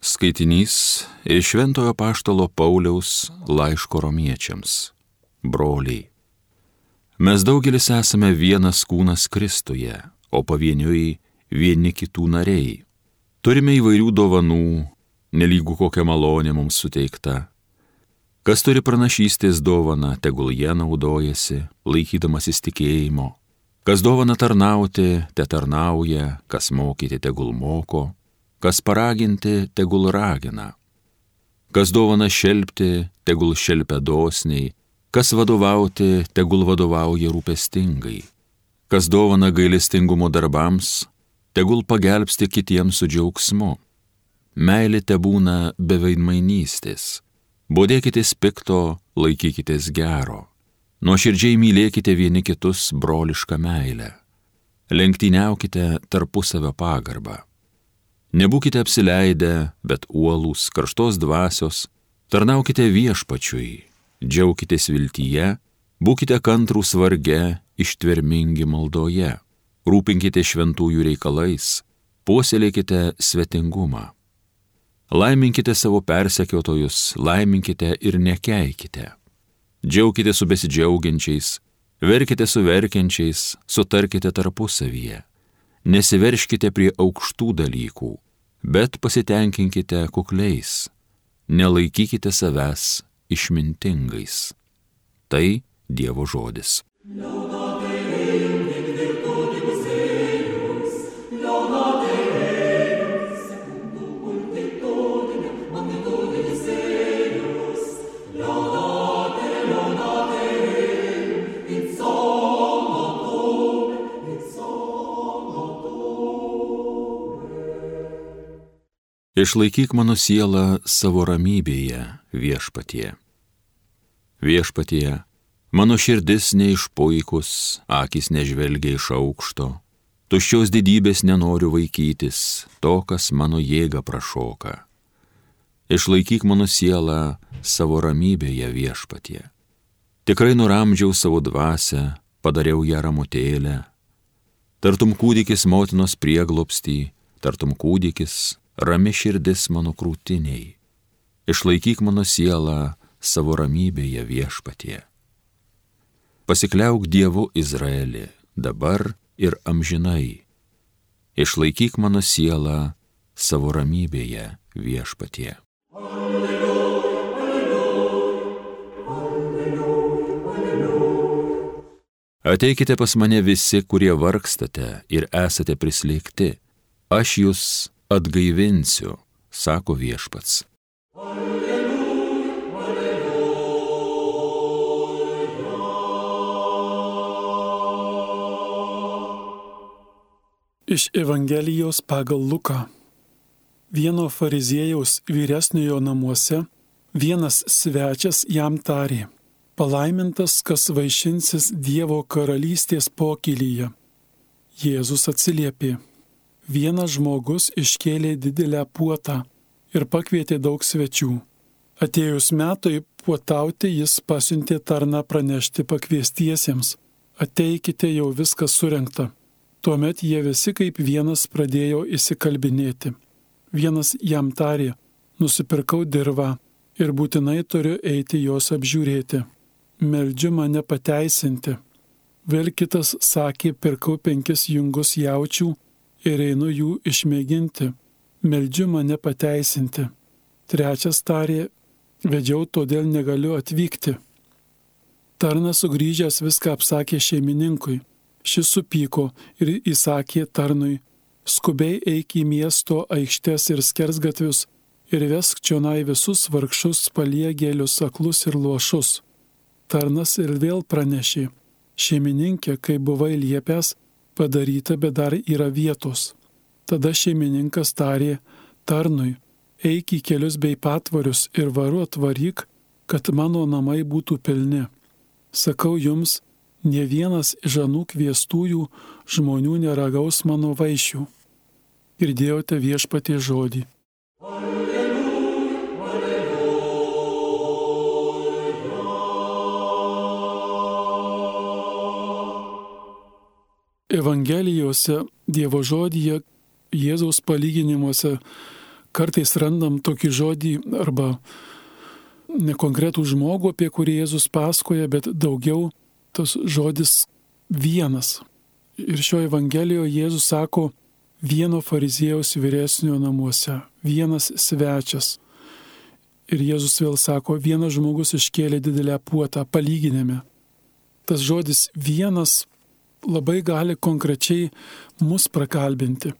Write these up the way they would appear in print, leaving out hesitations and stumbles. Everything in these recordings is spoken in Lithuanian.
Skaitinys iš Šventojo apaštalo Pauliaus laiško romiečiams. Broliai, mes daugelis esame vienas kūnas Kristuje, o pavieniui vieni kitų nariai. Turime įvairių dovanų, nelygų kokia malonė mums suteikta. Kas turi pranašystės dovaną, tegul jie naudojasi, laikydamasis tikėjimo. Kas dovana tarnauti, te tarnauja, kas mokyti, tegul moko. Kas paraginti, tegul ragina. Kas dovana šelpti, tegul šelpia dosniai. Kas vadovauti, tegul vadovauja rūpestingai. Kas dovana gailestingumo darbams, tegul pagelbsti kitiems su džiaugsmu. Meilė tebūna be veidmainystės. Bodėkitės pikto, laikykitės gero. Nuoširdžiai mylėkite vieni kitus brolišką meilę. Lenktyniaukite tarpusavio pagarbą. Nebūkite apsileidę, bet uolūs, karštos dvasios, tarnaukite viešpačiui, džiaukitės viltyje, būkite kantrūs varge, ištvermingi maldoje, rūpinkite šventųjų reikalais, puoselėkite svetingumą. Laiminkite savo persekiotojus, laiminkite ir nekeikite. Džiaukite su besidžiaugiančiais, verkite su verkiančiais, sutarkite tarpusavyje. Nesiverškite prie aukštų dalykų, bet pasitenkinkite kukliais, nelaikykite savęs išmintingais. Tai Dievo žodis. Išlaikyk mano sielą savo ramybėje, viešpatie. Viešpatie, mano širdis neišpuikus, akys nežvelgia iš aukšto, tuščios didybės nenoriu vaikytis, to, kas mano jėgą prašoka. Išlaikyk mano sielą savo ramybėje, viešpatie. Tikrai nuramdžiau savo dvasią, padariau ją ramutėlę. Tartum kūdikis motinos prieglobstį, tartum kūdikis, rami širdis mano krūtiniai. Išlaikyk mano sielą savo ramybėje, viešpatie. Pasikliauk Dievu Izraeli, dabar ir amžinai. Išlaikyk mano sielą savo ramybėje, viešpatie. Alleluja, alleluja, alleluja, alleluja. Ateikite pas mane visi, kurie vargstate ir esate prislėgti. Aš jūs atgaivinsiu, sako viešpats. Alleluja, alleluja. Iš Evangelijos pagal Luką. Vieno fariziejaus vyresniojo namuose vienas svečias jam tarė: palaimintas, kas vaišinsis Dievo karalystės pokylyje. Jėzus atsiliepė: vienas žmogus iškėlė didelę puotą ir pakvietė daug svečių. Atėjus metui puotauti jis pasiuntė tarną pranešti pakviestiesiems: ateikite, jau viskas surengta. Tuomet jie visi kaip vienas pradėjo įsikalbinėti. Vienas jam tarė: nusipirkau dirvą ir būtinai turiu eiti jos apžiūrėti. Meldžiu mane pateisinti. Vėl kitas sakė: pirkau 5 jungus jaučių ir einu jų išmėginti. Meldžiu mane pateisinti. Trečias tarė: vedžiau, todėl negaliu atvykti. Tarnas sugrįžęs viską apsakė šeimininkui. Šis supyko ir įsakė tarnui: skubiai eik į miesto aikštes ir skersgatvius ir vesk čionai visus vargšus, paliegėlius, aklus ir luošus. Tarnas ir vėl pranešė: šeimininkė, kai buvai liepęs, padaryta, bet dar yra vietos. Tada šeimininkas tarė tarnui: eik į kelius bei patvarius ir varu atvaryk, kad mano namai būtų pilni. Sakau jums, nė vienas iš anų kviestųjų žmonių neragaus mano vaišių. Girdėjote viešpaties žodį. Alleluja, alleluja. Evangelijose, Dievo žodyje, Jėzaus palyginimuose kartais randam tokį žodį arba nekonkretų žmogų, apie kurį Jėzus pasakoja, bet daugiau tas žodis vienas. Ir šioje Evangelijoje Jėzus sako vieno fariziejaus vyresnio namuose, vienas svečias. Ir Jėzus vėl sako, vienas žmogus iškėlė didelę puotą, palyginime. Tas žodis vienas labai gali konkrečiai mus prakalbinti.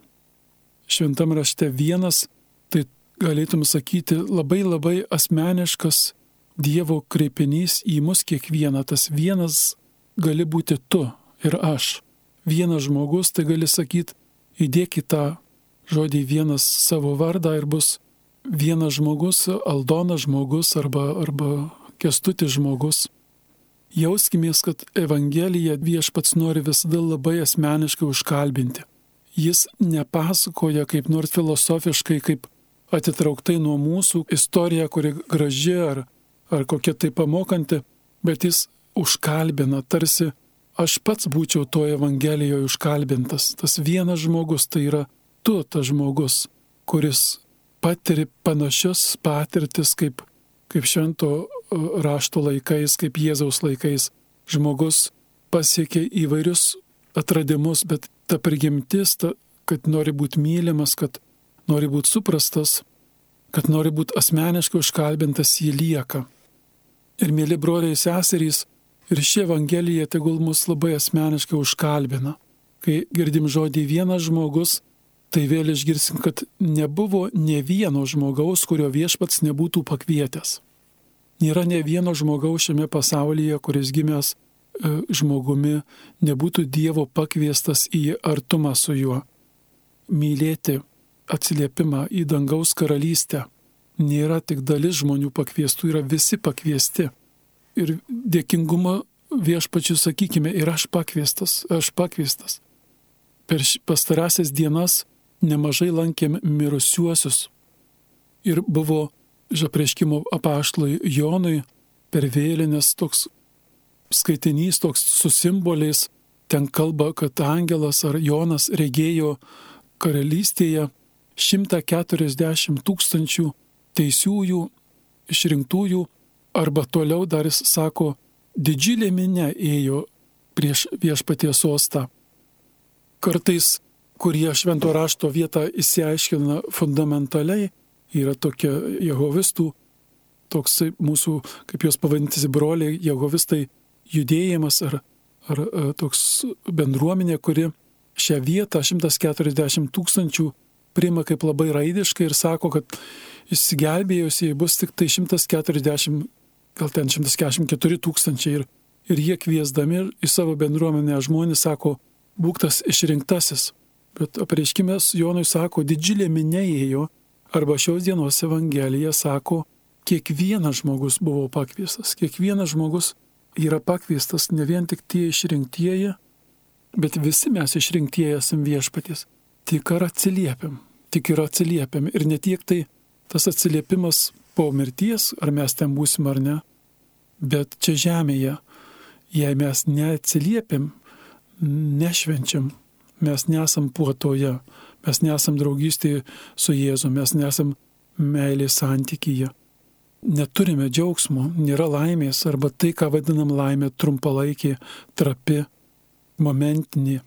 Šventam rašte vienas, tai galėtum sakyti, labai asmeniškas Dievo kreipinys į mus kiekvieną. Tas vienas gali būti tu ir aš. Vienas žmogus, tai gali sakyti, įdėk į tą žodį vienas savo vardą ir bus vienas žmogus, Aldonas žmogus arba Kęstutis žmogus. Jauskimės, kad Evangelija Viešpats nori visada labai asmeniškai užkalbinti. Jis nepasakoja kaip nors filosofiškai, kaip atitrauktai nuo mūsų istorija, kuri graži ar kokia tai pamokanti, bet jis užkalbina, tarsi aš pats būčiau toje Evangelijoje užkalbintas. Tas vienas žmogus, tai yra tu tas žmogus, kuris patiri panašias patirtis kaip švento rašto laikais, kaip Jėzaus laikais. Žmogus pasiekia įvairius atradimus, bet ta prigimtis, kad nori būti mylimas, kad nori būti suprastas, kad nori būti asmeniškai užkalbintas, jį lieka. Ir mėly broliai seserys, ir ši Evangelija tegul mus labai asmeniškai užkalbina. Kai girdim žodį vienas žmogus, tai vėl išgirsim, kad nebuvo ne vieno žmogaus, kurio Viešpats nebūtų pakvietęs. Nėra ne vieno žmogaus šiame pasaulyje, kuris gimęs žmogumi nebūtų Dievo pakviestas į artumą su juo. Mylėti atsiliepimą į dangaus karalystę. Nėra tik dalis žmonių pakviestų, yra visi pakviesti. Ir dėkingumo Viešpačiui sakykime, ir aš pakviestas. Per pastarąsias dienas nemažai lankėm mirusiuosius. Ir buvo apreiškimo apaštalui Jonui per vėlines toks skaitinys, toks su simboliais. Ten kalba, kad angelas ar Jonas regėjo karalystėje 140 000 teisiųjų, išrinktųjų, arba toliau dar jis sako, didžiulė minia ėjo prieš Viešpaties sostą. Kartais, kurie švento rašto vietą įsiaiškina fundamentaliai, yra tokie jehovistų, toks mūsų, kaip juos pavadinti broliai, jehovistai judėjimas ar toks bendruomenė, kuri šią vietą 140 000 priima kaip labai raidiškai ir sako, kad išsigelbėjusieji bus tik tai 140, gal ten 144 000 ir jie kviesdami į savo bendruomenę žmonės sako, būk tas išrinktasis. Bet apreiškimės Jonui sako, didžiulė minia ėjo, arba šios dienos Evangelija sako, kiekvienas žmogus buvo pakviestas, kiekvienas žmogus yra pakviestas, ne vien tik tie išrinktieji, bet visi mes išrinktieji esam Viešpaties. Tik ir atsiliepėm. Ir ne tiek tai tas atsiliepimas po mirties, ar mes ten būsim ar ne, bet čia žemėje, jei mes neatsiliepėm, nešvenčiam, mes nesam puotoje, mes nesam draugystėje su Jėzu, mes nesam meilės santykyje. Neturime džiaugsmo, nėra laimės, arba tai, ką vadinam laimė, trumpalaikė, trapi, momentinė.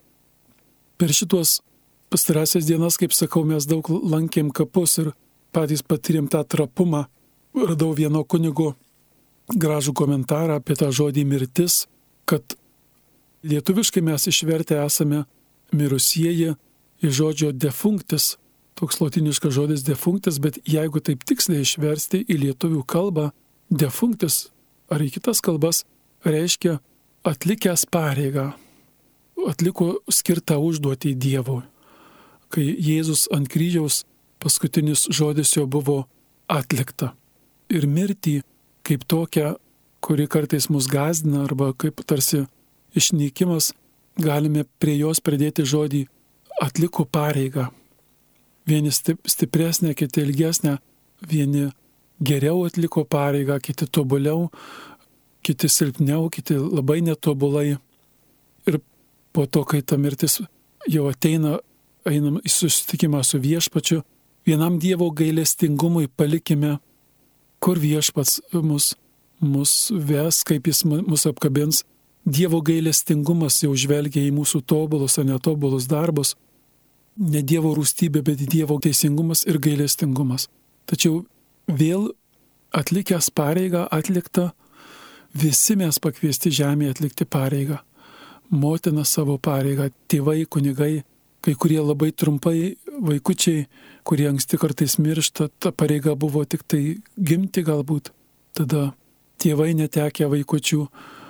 Per šitos pastarąsias dienas, kaip sakau, mes daug lankėm kapus ir patys patyrėm tą trapumą. Radau vieno kunigo gražų komentarą apie tą žodį mirtis, kad lietuviškai mes išvertę esame mirusieji iš žodžio defunctis, toks lotiniškas žodis defunctis, bet jeigu taip tiksliai išversti į lietuvių kalbą, defunctis ar į kitas kalbas reiškia atlikęs pareigą, atliko skirtą užduotį Dievui. Kai Jėzus ant kryžiaus paskutinis žodis jo buvo atlikta. Ir mirtį kaip tokią, kuri kartais mus gąsdina arba kaip tarsi išnykimas, galime prie jos pridėti žodį atliko pareigą. Vieni stipresnė, kiti ilgesnė, vieni geriau atliko pareigą, kiti tobuliau, kiti silpniau, kiti labai netobulai. Ir po to, kai ta mirtis jau einam į susitikimą su Viešpačiu, Vienam Dievo gailestingumui palikime, kur Viešpats mus ves, kaip jis mus apkabins. Dievo gailestingumas jau žvelgia į mūsų tobulus ar netobulus darbus. Ne Dievo rūstybė, bet Dievo teisingumas ir gailestingumas. Tačiau vėl atlikęs pareigą atliktą, visi mes pakviesti žemėje atlikti pareigą. Motina savo pareigą, tėvai, kunigai, kai kurie labai trumpai, vaikučiai, kurie anksti kartais miršta, ta pareiga buvo tik tai gimti galbūt. Tada tėvai netekę vaikučių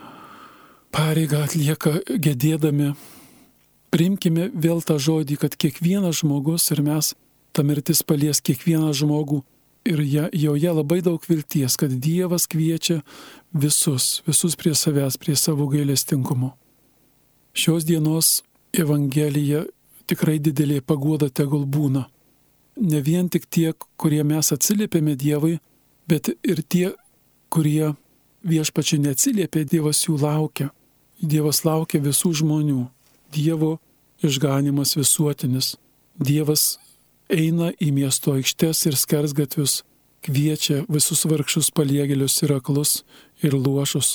pareigą atlieka gedėdami. Priimkime vėl tą žodį, kad kiekvienas žmogus ir mes, ta mirtis palies kiekvieną žmogų ir joje labai daug vilties, kad Dievas kviečia visus prie savęs, prie savo gailestingumo. Šios dienos Evangelija tikrai didelė paguoda tegul būna. Ne vien tik tie, kurie mes atsiliepėme Dievui, bet ir tie, kurie Viešpačiui neatsiliepė, Dievas jų laukia. Dievas laukia visų žmonių. Dievo išganimas visuotinis. Dievas eina į miesto aikštes ir skersgatvius, kviečia visus vargšus paliegėlius ir aklus ir luošus.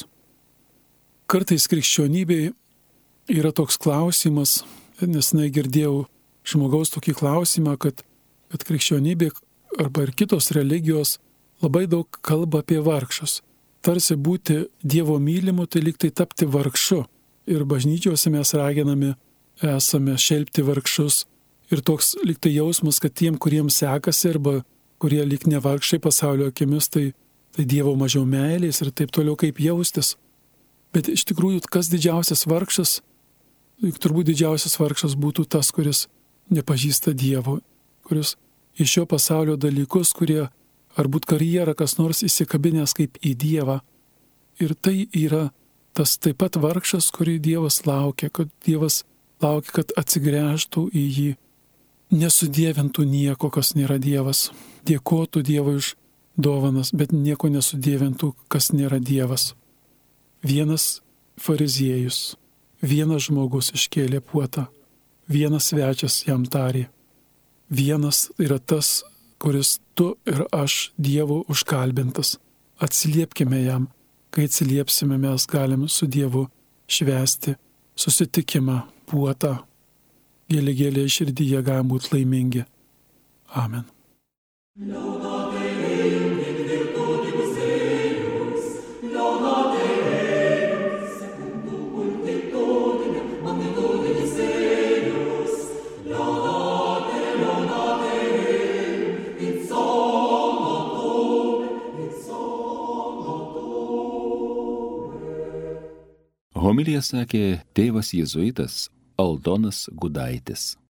Kartais krikščionybėje yra toks klausimas, nes girdėjau žmogaus tokį klausimą, kad krikščionybė arba ir kitos religijos labai daug kalba apie vargšus. Tarsi būti Dievo mylimu, tai lyg tai tapti vargšu. Ir bažnyčiose mes raginami esame šelpti vargšus. Ir toks lyg tai jausmas, kad tiem, kuriems sekasi arba kurie lyg ne vargšai pasaulio akimis, tai Dievo mažiau meilės ir taip toliau kaip jaustis. Bet iš tikrųjų, kas didžiausias vargšas? Turbūt didžiausias vargšas būtų tas, kuris nepažįsta Dievo, kuris iš šio pasaulio dalykus, kurie ar būt karjerą kas nors įsikabinęs kaip į Dievą. Ir tai yra tas taip pat vargšas, kurį Dievas laukia, kad Dievas laukia, kad atsigręžtų į jį, nesudievintų nieko, kas nėra Dievas, dėkotų Dievui už dovanas, bet nieko nesudievintų, kas nėra Dievas. Vienas fariziejus, vienas žmogus iškėlė puotą, vienas svečias jam tarė. Vienas yra tas, kuris tu ir aš Dievo užkalbintas. Atsiliepkime jam. Kai atsiliepsime, mes galim su Dievu švęsti susitikimą, puotą. Gėlė širdyje galim būti laimingi. Amen. Homiliją sakė tėvas jėzuitas Aldonas Gudaitis.